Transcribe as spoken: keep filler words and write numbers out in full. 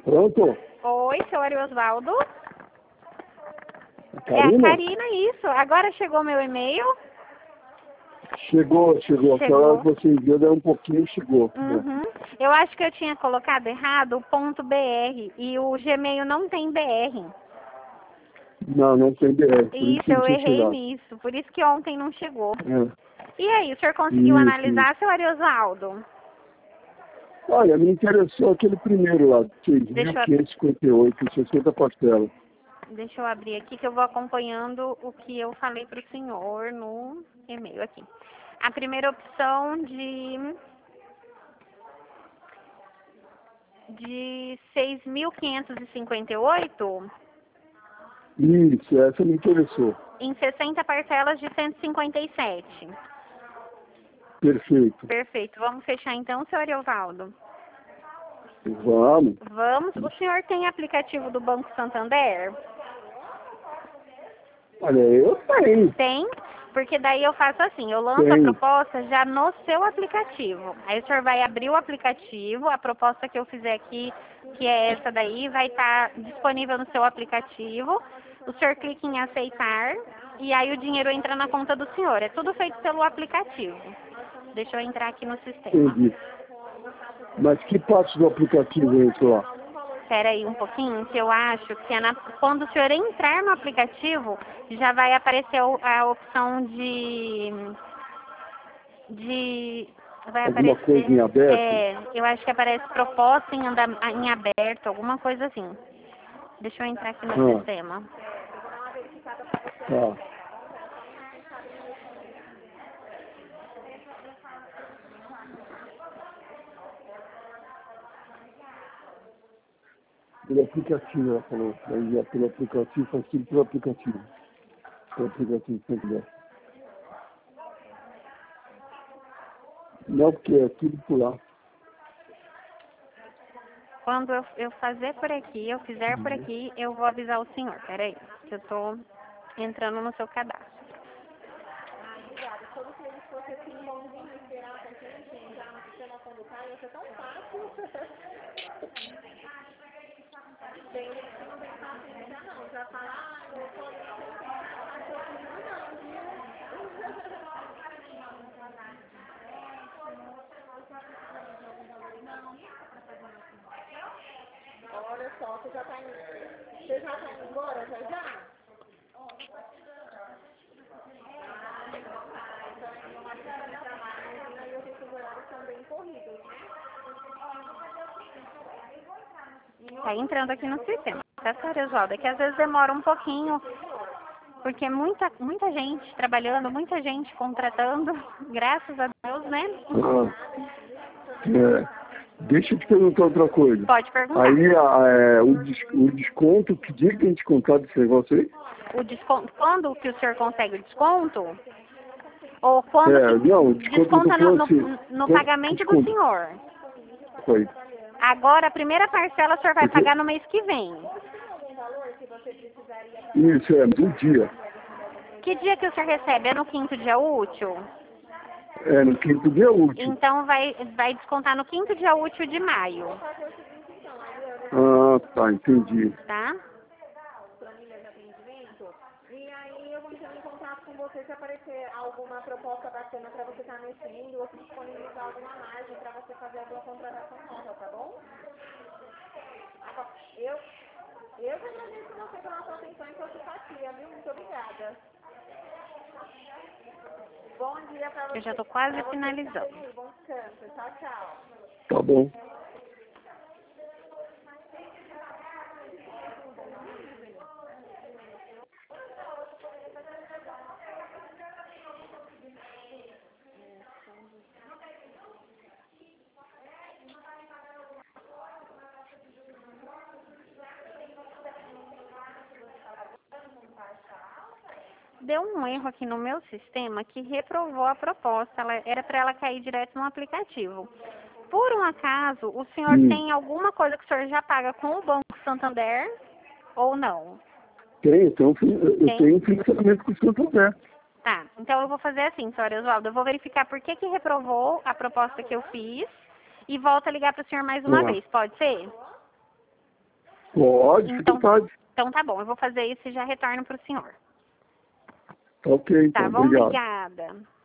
Pronto? Oi, seu Ari Osvaldo. É a Karina? Karina, isso. Agora chegou meu e-mail. Chegou, chegou. Aquela hora que você enviou, daí um pouquinho, chegou. Né? Uhum. Eu acho que eu tinha colocado errado o ponto .br e o Gmail não tem B R. Não, não tem B R. Por isso, Isso, que não eu tinha errei chegado. nisso. Por isso que ontem não chegou. É. E aí, o senhor conseguiu Isso, analisar, seu Ari Osvaldo? Olha, me interessou aquele primeiro lá, seis mil Deixa eu, quinhentos e cinquenta e oito, sessenta parcelas. deixa eu abrir aqui que eu vou acompanhando o que eu falei para o senhor no e-mail aqui. A primeira opção de, de seis mil quinhentos e cinquenta e oito Isso, essa me interessou. em sessenta parcelas de cento e cinquenta e sete. Perfeito. Perfeito. Vamos fechar então, senhor Ariovaldo? Vamos. Vamos. O senhor tem aplicativo do Banco Santander? Olha, eu tenho. Tem? Porque daí eu faço assim, eu lanço Tem. a proposta já no seu aplicativo. Aí o senhor vai abrir o aplicativo, a proposta que eu fizer aqui, que é essa daí, vai estar disponível no seu aplicativo. O senhor clica em aceitar e aí o dinheiro entra na conta do senhor. É tudo feito pelo aplicativo. Deixa eu entrar aqui no sistema. Entendi. Mas que parte do aplicativo entra lá? Espera aí um pouquinho, que eu acho que é na, quando o senhor entrar no aplicativo, já vai aparecer o- a opção de... de vai Alguma aparecer... coisa em aberto? É, eu acho que aparece proposta em, anda, em aberto, alguma coisa assim. Deixa eu entrar aqui no Ah. sistema. Tá. Pelo aplicativo, ela falou. Aí já pelo aplicativo, faz tudo pelo aplicativo. Pelo aplicativo, se quiser. Não, porque é tudo por lá. Quando eu, eu fazer por aqui, eu fizer por Uhum. aqui, eu vou avisar o senhor. Espera aí, que eu tô entrando no seu cadastro. Olha só, você já tá indo, você já tá indo embora, já já? Aí eu tenho que os horários são bem corridos, né? Tá entrando aqui no sistema, tá, senhora Oswaldo? É que às vezes demora um pouquinho, porque muita, muita gente trabalhando, muita gente contratando, graças a Deus, né? Ah, é. Deixa eu te perguntar outra coisa. Pode perguntar. Aí a, é, o, des, o desconto, que dia que a gente contar desse negócio aí? O desconto, quando que o senhor consegue o desconto? Ou quando É, que não, o desconto desconta do no, assim, no, no quanto pagamento do desconto senhor? foi? Agora, a primeira parcela o senhor vai Porque- pagar no mês que vem. Isso, é, do dia. Que dia que o senhor recebe? É no quinto dia útil? É, no quinto dia útil. Então vai, vai descontar no quinto dia útil de maio, Ah, tá, entendi. tá? E aí eu vou entrar em contato com você se aparecer alguma proposta bacana para você estar mexendo ou se disponibilizar alguma margem para você fazer alguma contratação nova, tá bom? Eu, eu que agradeço você pela sua atenção e sua simpatia, viu? Muito obrigada. Bom dia para você. Eu já tô quase Pra você finalizando. também. Bom descanso. Tchau, tchau. Tá bom. Deu um erro aqui no meu sistema que reprovou a proposta. Ela, era para ela cair direto no aplicativo. Por um acaso, o senhor Hum. tem alguma coisa que o senhor já paga com o Banco Santander ou não? Tenho, então, eu Tem? tenho um financiamento com o Santander. Tá, então eu vou fazer assim, senhor Oswaldo. Eu vou verificar por que que reprovou a proposta que eu fiz e volto a ligar para o senhor mais uma Ah. vez. Pode ser? Pode, fica à Então, vontade. então tá bom, eu vou fazer isso e já retorno para o senhor. Tá ok, então. Tá bom? Obrigado. Obrigada.